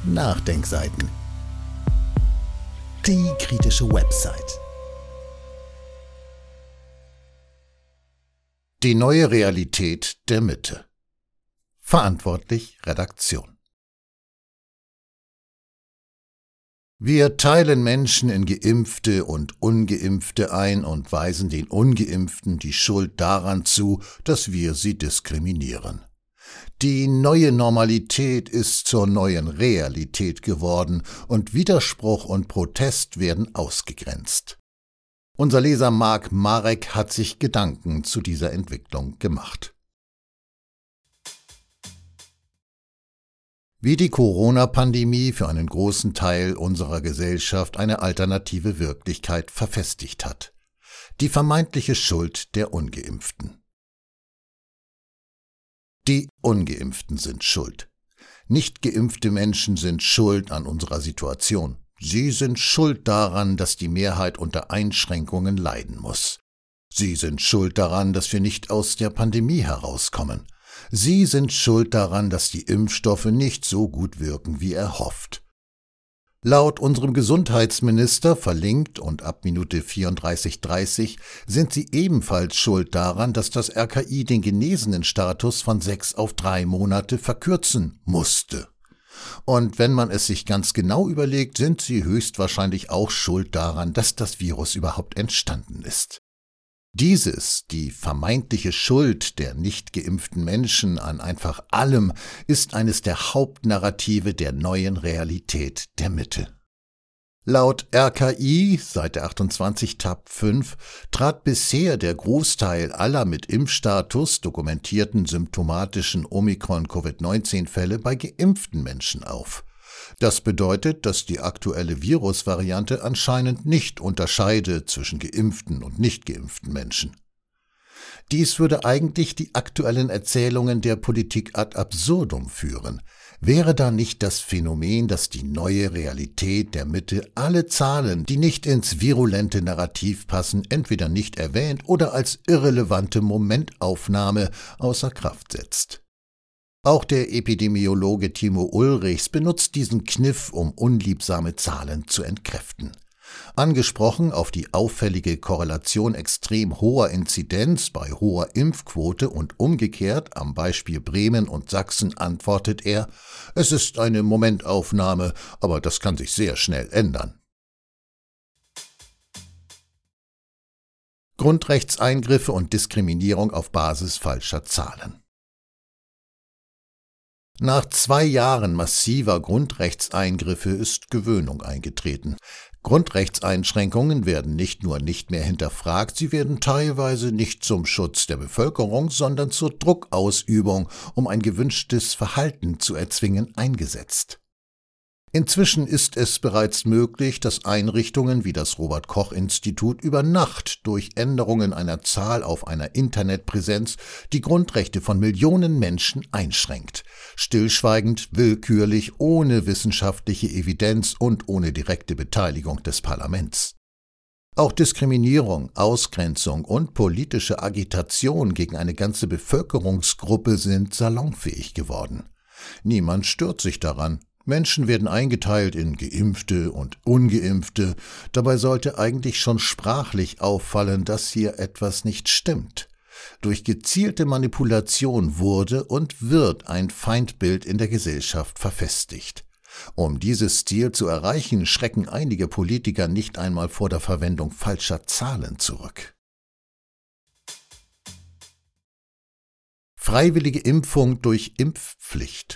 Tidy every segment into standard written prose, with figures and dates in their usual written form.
Nachdenkseiten. Die kritische Website. Die neue Realität der Mitte. Verantwortlich Redaktion. Wir teilen Menschen in Geimpfte und Ungeimpfte ein und weisen den Ungeimpften die Schuld daran zu, dass wir sie diskriminieren. Die neue Normalität ist zur neuen Realität geworden und Widerspruch und Protest werden ausgegrenzt. Unser Leser Marc Marek hat sich Gedanken zu dieser Entwicklung gemacht. Wie die Corona-Pandemie für einen großen Teil unserer Gesellschaft eine alternative Wirklichkeit verfestigt hat. Die vermeintliche Schuld der Ungeimpften. Die Ungeimpften sind schuld. Nicht geimpfte Menschen sind schuld an unserer Situation. Sie sind schuld daran, dass die Mehrheit unter Einschränkungen leiden muss. Sie sind schuld daran, dass wir nicht aus der Pandemie herauskommen. Sie sind schuld daran, dass die Impfstoffe nicht so gut wirken, wie erhofft. Laut unserem Gesundheitsminister, verlinkt und ab Minute 34:30, sind sie ebenfalls schuld daran, dass das RKI den Genesenenstatus von 6 auf 3 Monate verkürzen musste. Und wenn man es sich ganz genau überlegt, sind sie höchstwahrscheinlich auch schuld daran, dass das Virus überhaupt entstanden ist. Die vermeintliche Schuld der nicht geimpften Menschen an einfach allem, ist eines der Hauptnarrative der neuen Realität der Mitte. Laut RKI, Seite 28, Tab 5, trat bisher der Großteil aller mit Impfstatus dokumentierten symptomatischen Omikron-Covid-19-Fälle bei geimpften Menschen auf. Das bedeutet, dass die aktuelle Virusvariante anscheinend nicht unterscheide zwischen geimpften und nicht geimpften Menschen. Dies würde eigentlich die aktuellen Erzählungen der Politik ad absurdum führen. Wäre da nicht das Phänomen, dass die neue Realität der Mitte alle Zahlen, die nicht ins virulente Narrativ passen, entweder nicht erwähnt oder als irrelevante Momentaufnahme außer Kraft setzt? Auch der Epidemiologe Timo Ulrichs benutzt diesen Kniff, um unliebsame Zahlen zu entkräften. Angesprochen auf die auffällige Korrelation extrem hoher Inzidenz bei hoher Impfquote und umgekehrt am Beispiel Bremen und Sachsen antwortet er, es ist eine Momentaufnahme, aber das kann sich sehr schnell ändern. Grundrechtseingriffe und Diskriminierung auf Basis falscher Zahlen. Nach 2 Jahren massiver Grundrechtseingriffe ist Gewöhnung eingetreten. Grundrechtseinschränkungen werden nicht nur nicht mehr hinterfragt, sie werden teilweise nicht zum Schutz der Bevölkerung, sondern zur Druckausübung, um ein gewünschtes Verhalten zu erzwingen, eingesetzt. Inzwischen ist es bereits möglich, dass Einrichtungen wie das Robert-Koch-Institut über Nacht durch Änderungen einer Zahl auf einer Internetpräsenz die Grundrechte von Millionen Menschen einschränkt. Stillschweigend, willkürlich, ohne wissenschaftliche Evidenz und ohne direkte Beteiligung des Parlaments. Auch Diskriminierung, Ausgrenzung und politische Agitation gegen eine ganze Bevölkerungsgruppe sind salonfähig geworden. Niemand stört sich daran. Menschen werden eingeteilt in Geimpfte und Ungeimpfte. Dabei sollte eigentlich schon sprachlich auffallen, dass hier etwas nicht stimmt. Durch gezielte Manipulation wurde und wird ein Feindbild in der Gesellschaft verfestigt. Um dieses Ziel zu erreichen, schrecken einige Politiker nicht einmal vor der Verwendung falscher Zahlen zurück. Freiwillige Impfung durch Impfpflicht.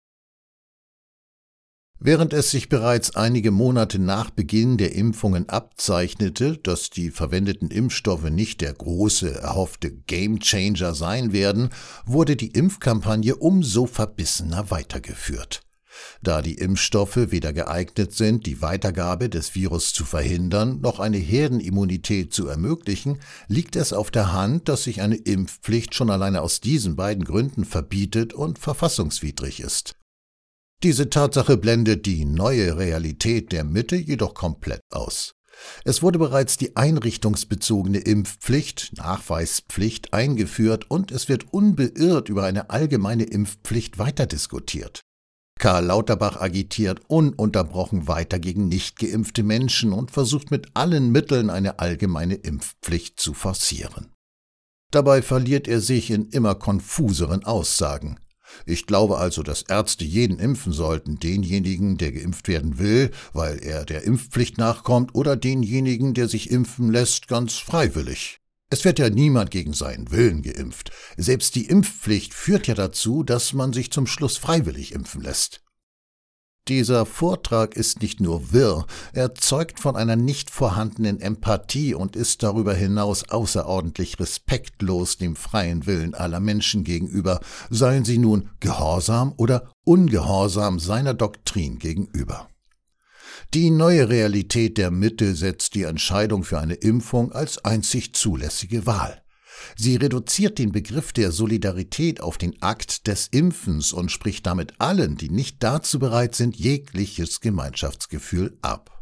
Während es sich bereits einige Monate nach Beginn der Impfungen abzeichnete, dass die verwendeten Impfstoffe nicht der große, erhoffte Gamechanger sein werden, wurde die Impfkampagne umso verbissener weitergeführt. Da die Impfstoffe weder geeignet sind, die Weitergabe des Virus zu verhindern, noch eine Herdenimmunität zu ermöglichen, liegt es auf der Hand, dass sich eine Impfpflicht schon alleine aus diesen beiden Gründen verbietet und verfassungswidrig ist. Diese Tatsache blendet die neue Realität der Mitte jedoch komplett aus. Es wurde bereits die einrichtungsbezogene Impfpflicht, Nachweispflicht, eingeführt und es wird unbeirrt über eine allgemeine Impfpflicht weiter diskutiert. Karl Lauterbach agitiert ununterbrochen weiter gegen nicht geimpfte Menschen und versucht mit allen Mitteln eine allgemeine Impfpflicht zu forcieren. Dabei verliert er sich in immer konfuseren Aussagen. Ich glaube also, dass Ärzte jeden impfen sollten, denjenigen, der geimpft werden will, weil er der Impfpflicht nachkommt, oder denjenigen, der sich impfen lässt, ganz freiwillig. Es wird ja niemand gegen seinen Willen geimpft. Selbst die Impfpflicht führt ja dazu, dass man sich zum Schluss freiwillig impfen lässt. Dieser Vortrag ist nicht nur wirr, er zeugt von einer nicht vorhandenen Empathie und ist darüber hinaus außerordentlich respektlos dem freien Willen aller Menschen gegenüber, seien sie nun gehorsam oder ungehorsam seiner Doktrin gegenüber. Die neue Realität der Mitte setzt die Entscheidung für eine Impfung als einzig zulässige Wahl. Sie reduziert den Begriff der Solidarität auf den Akt des Impfens und spricht damit allen, die nicht dazu bereit sind, jegliches Gemeinschaftsgefühl ab.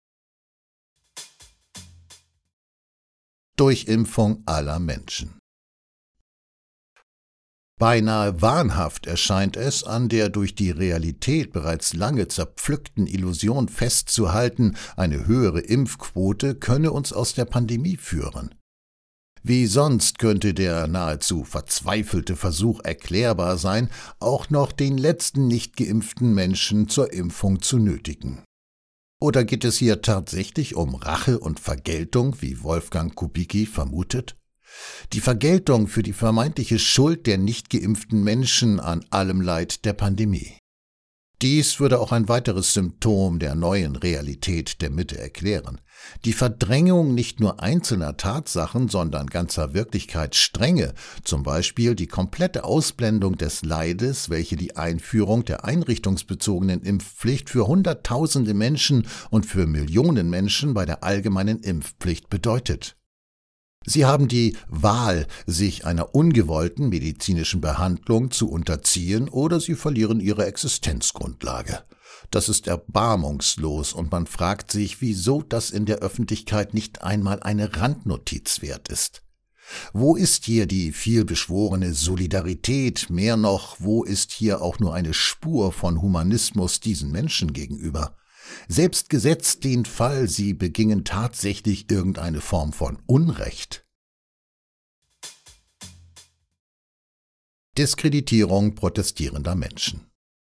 Durchimpfung aller Menschen. Beinahe wahnhaft erscheint es, an der durch die Realität bereits lange zerpflückten Illusion festzuhalten, eine höhere Impfquote könne uns aus der Pandemie führen. Wie sonst könnte der nahezu verzweifelte Versuch erklärbar sein, auch noch den letzten nicht geimpften Menschen zur Impfung zu nötigen. Oder geht es hier tatsächlich um Rache und Vergeltung, wie Wolfgang Kubicki vermutet? Die Vergeltung für die vermeintliche Schuld der nicht geimpften Menschen an allem Leid der Pandemie. Dies würde auch ein weiteres Symptom der neuen Realität der Mitte erklären. Die Verdrängung nicht nur einzelner Tatsachen, sondern ganzer Wirklichkeitsstränge, zum Beispiel die komplette Ausblendung des Leides, welche die Einführung der einrichtungsbezogenen Impfpflicht für Hunderttausende Menschen und für Millionen Menschen bei der allgemeinen Impfpflicht bedeutet. Sie haben die Wahl, sich einer ungewollten medizinischen Behandlung zu unterziehen, oder sie verlieren ihre Existenzgrundlage. Das ist erbarmungslos und man fragt sich, wieso das in der Öffentlichkeit nicht einmal eine Randnotiz wert ist. Wo ist hier die vielbeschworene Solidarität, mehr noch, wo ist hier auch nur eine Spur von Humanismus diesen Menschen gegenüber? Selbst gesetzt den Fall, sie begingen tatsächlich irgendeine Form von Unrecht. Diskreditierung protestierender Menschen.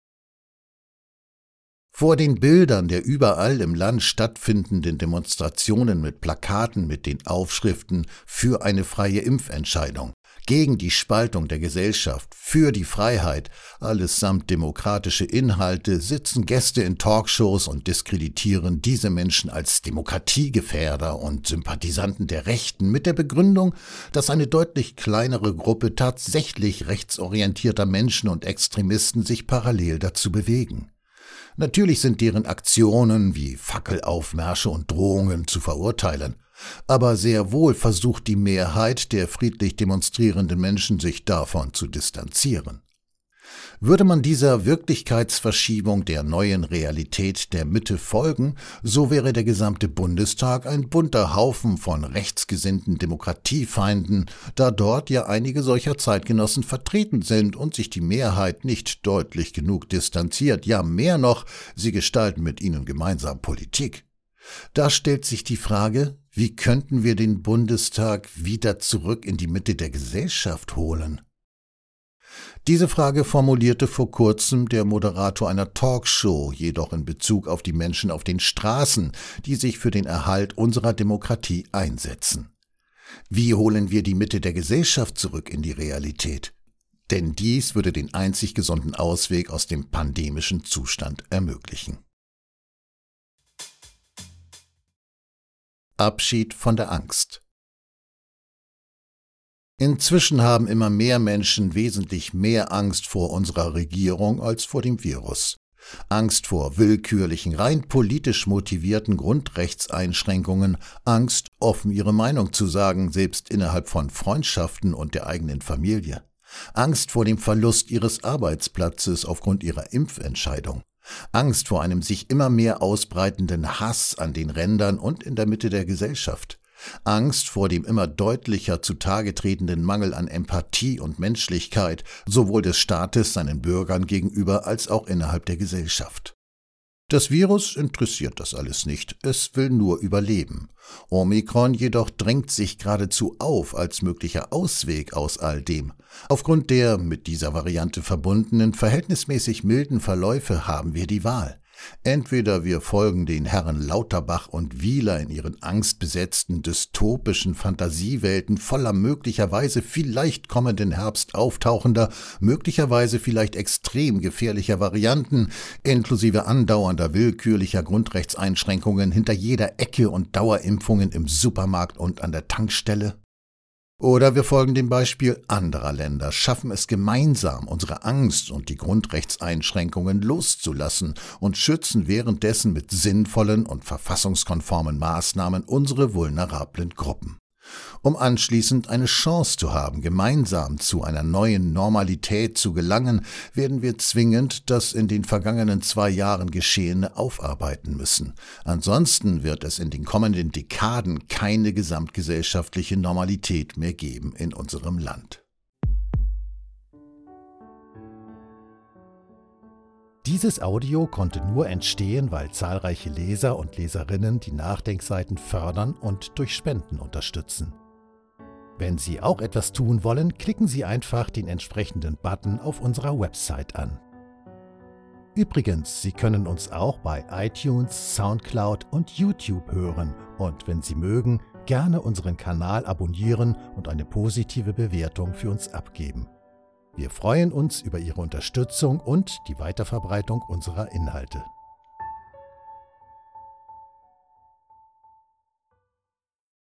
Vor den Bildern der überall im Land stattfindenden Demonstrationen mit Plakaten mit den Aufschriften für eine freie Impfentscheidung, gegen die Spaltung der Gesellschaft, für die Freiheit, allesamt demokratische Inhalte, sitzen Gäste in Talkshows und diskreditieren diese Menschen als Demokratiegefährder und Sympathisanten der Rechten mit der Begründung, dass eine deutlich kleinere Gruppe tatsächlich rechtsorientierter Menschen und Extremisten sich parallel dazu bewegen. Natürlich sind deren Aktionen wie Fackelaufmärsche und Drohungen zu verurteilen, aber sehr wohl versucht die Mehrheit der friedlich demonstrierenden Menschen, sich davon zu distanzieren. Würde man dieser Wirklichkeitsverschiebung der neuen Realität der Mitte folgen, so wäre der gesamte Bundestag ein bunter Haufen von rechtsgesinnten Demokratiefeinden, da dort ja einige solcher Zeitgenossen vertreten sind und sich die Mehrheit nicht deutlich genug distanziert, ja mehr noch, sie gestalten mit ihnen gemeinsam Politik. Da stellt sich die Frage, wie könnten wir den Bundestag wieder zurück in die Mitte der Gesellschaft holen? Diese Frage formulierte vor kurzem der Moderator einer Talkshow, jedoch in Bezug auf die Menschen auf den Straßen, die sich für den Erhalt unserer Demokratie einsetzen. Wie holen wir die Mitte der Gesellschaft zurück in die Realität? Denn dies würde den einzig gesunden Ausweg aus dem pandemischen Zustand ermöglichen. Abschied von der Angst. Inzwischen haben immer mehr Menschen wesentlich mehr Angst vor unserer Regierung als vor dem Virus. Angst vor willkürlichen, rein politisch motivierten Grundrechtseinschränkungen, Angst, offen ihre Meinung zu sagen, selbst innerhalb von Freundschaften und der eigenen Familie. Angst vor dem Verlust ihres Arbeitsplatzes aufgrund ihrer Impfentscheidung. Angst vor einem sich immer mehr ausbreitenden Hass an den Rändern und in der Mitte der Gesellschaft. Angst vor dem immer deutlicher zutage tretenden Mangel an Empathie und Menschlichkeit, sowohl des Staates seinen Bürgern gegenüber als auch innerhalb der Gesellschaft. Das Virus interessiert das alles nicht, es will nur überleben. Omikron jedoch drängt sich geradezu auf als möglicher Ausweg aus all dem. Aufgrund der mit dieser Variante verbundenen, verhältnismäßig milden Verläufe haben wir die Wahl. Entweder wir folgen den Herren Lauterbach und Wieler in ihren angstbesetzten, dystopischen Fantasiewelten voller möglicherweise vielleicht kommenden Herbst auftauchender, möglicherweise vielleicht extrem gefährlicher Varianten, inklusive andauernder willkürlicher Grundrechtseinschränkungen hinter jeder Ecke und Dauerimpfungen im Supermarkt und an der Tankstelle. Oder wir folgen dem Beispiel anderer Länder, schaffen es gemeinsam, unsere Angst und die Grundrechtseinschränkungen loszulassen und schützen währenddessen mit sinnvollen und verfassungskonformen Maßnahmen unsere vulnerablen Gruppen. Um anschließend eine Chance zu haben, gemeinsam zu einer neuen Normalität zu gelangen, werden wir zwingend das in den vergangenen 2 Jahren Geschehene aufarbeiten müssen. Ansonsten wird es in den kommenden Dekaden keine gesamtgesellschaftliche Normalität mehr geben in unserem Land. Dieses Audio konnte nur entstehen, weil zahlreiche Leser und Leserinnen die Nachdenkseiten fördern und durch Spenden unterstützen. Wenn Sie auch etwas tun wollen, klicken Sie einfach den entsprechenden Button auf unserer Website an. Übrigens, Sie können uns auch bei iTunes, Soundcloud und YouTube hören und wenn Sie mögen, gerne unseren Kanal abonnieren und eine positive Bewertung für uns abgeben. Wir freuen uns über Ihre Unterstützung und die Weiterverbreitung unserer Inhalte.